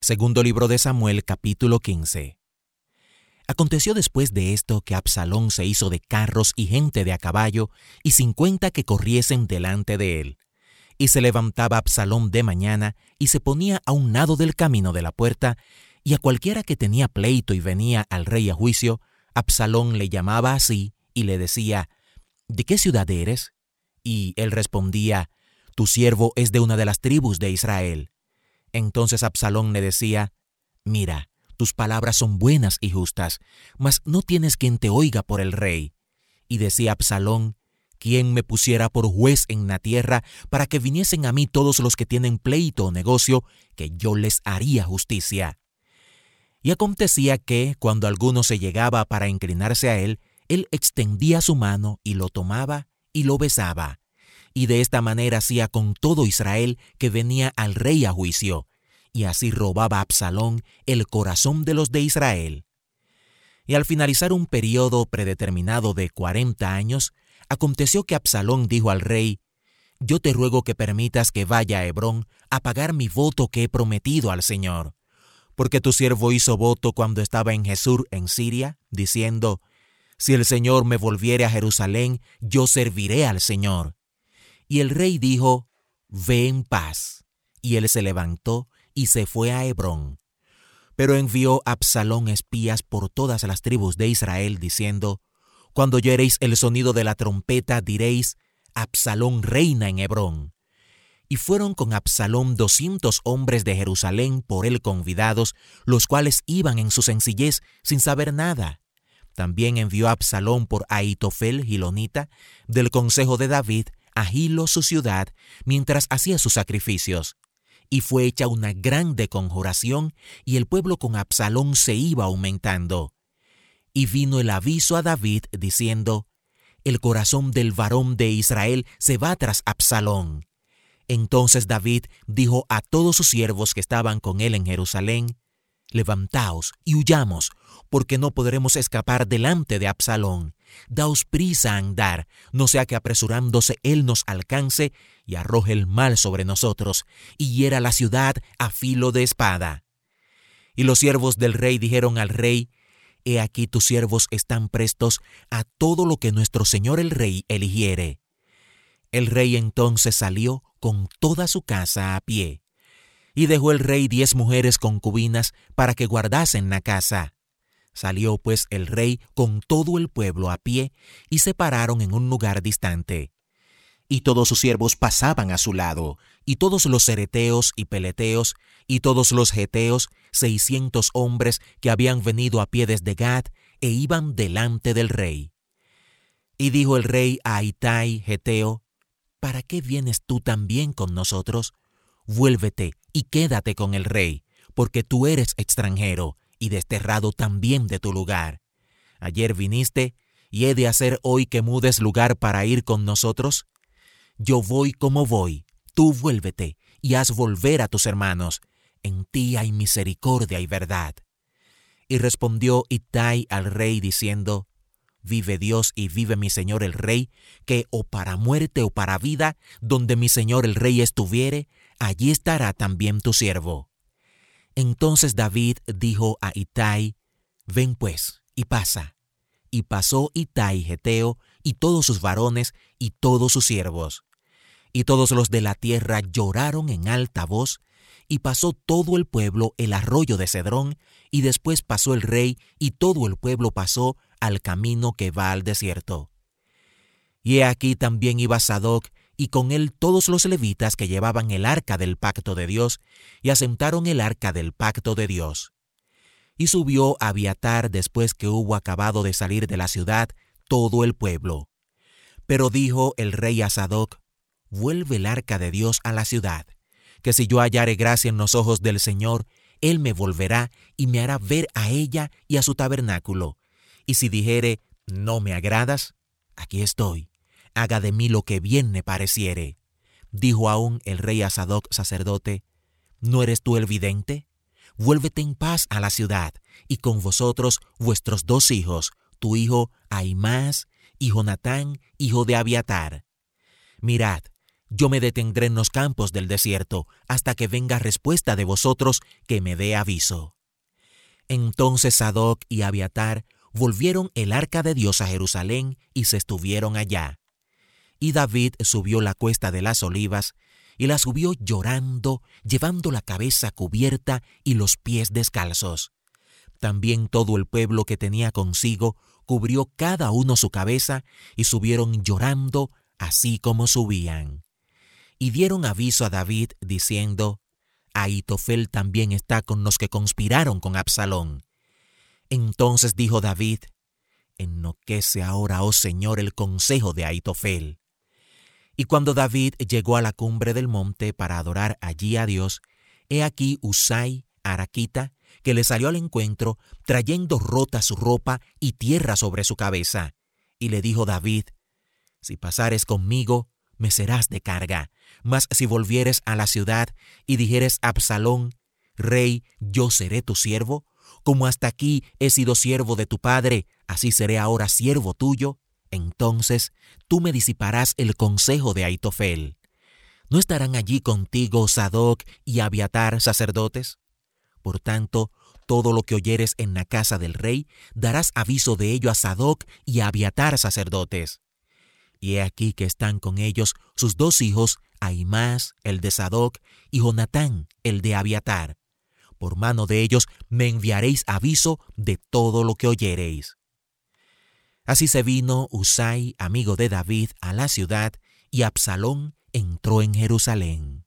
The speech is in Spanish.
Segundo libro de Samuel, capítulo 15. Aconteció después de esto que Absalón se hizo de carros y gente de a caballo, y 50 que corriesen delante de él. Y se levantaba Absalón de mañana, y se ponía a un lado del camino de la puerta, y a cualquiera que tenía pleito y venía al rey a juicio, Absalón le llamaba así, y le decía: ¿De qué ciudad eres? Y él respondía: Tu siervo es de una de las tribus de Israel. Entonces Absalón le decía: Mira, tus palabras son buenas y justas, mas no tienes quien te oiga por el rey. Y decía Absalón: ¿Quién me pusiera por juez en la tierra para que viniesen a mí todos los que tienen pleito o negocio, que yo les haría justicia? Y acontecía que, cuando alguno se llegaba para inclinarse a él extendía su mano y lo tomaba y lo besaba. Y de esta manera hacía con todo Israel que venía al rey a juicio, y así robaba Absalón el corazón de los de Israel. Y al finalizar un período predeterminado de 40 años, aconteció que Absalón dijo al rey: Yo te ruego que permitas que vaya a Hebrón a pagar mi voto que he prometido al Señor. Porque tu siervo hizo voto cuando estaba en Gesur en Siria, diciendo: Si el Señor me volviere a Jerusalén, yo serviré al Señor. Y el rey dijo: Ve en paz. Y él se levantó y se fue a Hebrón. Pero envió Absalón espías por todas las tribus de Israel, diciendo: Cuando oyereis el sonido de la trompeta, diréis: Absalón reina en Hebrón. Y fueron con Absalón 200 hombres de Jerusalén por él convidados, los cuales iban en su sencillez sin saber nada. También envió Absalón por Ahitofel Gilonita, del consejo de David, a Gilo su ciudad, mientras hacía sus sacrificios. Y fue hecha una grande conjuración, y el pueblo con Absalón se iba aumentando. Y vino el aviso a David, diciendo: El corazón del varón de Israel se va tras Absalón. Entonces David dijo a todos sus siervos que estaban con él en Jerusalén: Levantaos y huyamos, porque no podremos escapar delante de Absalón. Daos prisa a andar, no sea que apresurándose él nos alcance y arroje el mal sobre nosotros, y hiera la ciudad a filo de espada. Y los siervos del rey dijeron al rey: He aquí tus siervos están prestos a todo lo que nuestro señor el rey eligiere. El rey entonces salió con toda su casa a pie. Y dejó el rey 10 mujeres concubinas para que guardasen la casa. Salió pues el rey con todo el pueblo a pie, y se pararon en un lugar distante. Y todos sus siervos pasaban a su lado, y todos los cereteos y peleteos, y todos los geteos, 600 hombres que habían venido a pie desde Gad, e iban delante del rey. Y dijo el rey a Itai geteo: ¿Para qué vienes tú también con nosotros? Vuélvete y quédate con el rey, porque tú eres extranjero y desterrado también de tu lugar. Ayer viniste, y he de hacer hoy que mudes lugar para ir con nosotros. Yo voy como voy, tú vuélvete y haz volver a tus hermanos. En ti hay misericordia y verdad. Y respondió Itai al rey diciendo: Vive Dios y vive mi señor el rey, que o para muerte o para vida, donde mi señor el rey estuviere, allí estará también tu siervo. Entonces David dijo a Itai: Ven pues, y pasa. Y pasó Itai geteo, y todos sus varones, y todos sus siervos. Y todos los de la tierra lloraron en alta voz, y pasó todo el pueblo el arroyo de Cedrón, y después pasó el rey, y todo el pueblo pasó al camino que va al desierto. Y he aquí también iba Sadoc, y con él todos los levitas que llevaban el arca del pacto de Dios, y asentaron el arca del pacto de Dios. Y subió Abiatar después que hubo acabado de salir de la ciudad todo el pueblo. Pero dijo el rey a Sadoc: Vuelve el arca de Dios a la ciudad, que si yo hallare gracia en los ojos del Señor, él me volverá y me hará ver a ella y a su tabernáculo. Y si dijere: No me agradas, aquí estoy, haga de mí lo que bien me pareciere. Dijo aún el rey a Sadoc sacerdote: ¿No eres tú el vidente? Vuélvete en paz a la ciudad, y con vosotros vuestros 2 hijos, tu hijo Ahimaas y Jonatán, hijo de Abiatar. Mirad, yo me detendré en los campos del desierto hasta que venga respuesta de vosotros que me dé aviso. Entonces Sadoc y Abiatar volvieron el arca de Dios a Jerusalén y se estuvieron allá. Y David subió la cuesta de las Olivas, y la subió llorando, llevando la cabeza cubierta y los pies descalzos. También todo el pueblo que tenía consigo cubrió cada uno su cabeza, y subieron llorando, así como subían. Y dieron aviso a David, diciendo: Ahitofel también está con los que conspiraron con Absalón. Entonces dijo David: Enloquece ahora, oh Señor, el consejo de Ahitofel. Y cuando David llegó a la cumbre del monte para adorar allí a Dios, he aquí Husai, araquita, que le salió al encuentro, trayendo rota su ropa y tierra sobre su cabeza. Y le dijo David: Si pasares conmigo, me serás de carga. Mas si volvieres a la ciudad y dijeres a Absalón: Rey, yo seré tu siervo, como hasta aquí he sido siervo de tu padre, así seré ahora siervo tuyo, entonces tú me disiparás el consejo de Ahitofel. ¿No estarán allí contigo Sadoc y Abiatar sacerdotes? Por tanto, todo lo que oyeres en la casa del rey, darás aviso de ello a Sadoc y a Abiatar sacerdotes. Y he aquí que están con ellos sus 2 hijos, Ahimaas, el de Sadoc, y Jonatán, el de Abiatar. Por mano de ellos me enviaréis aviso de todo lo que oyereis. Así se vino Husai, amigo de David, a la ciudad, y Absalón entró en Jerusalén.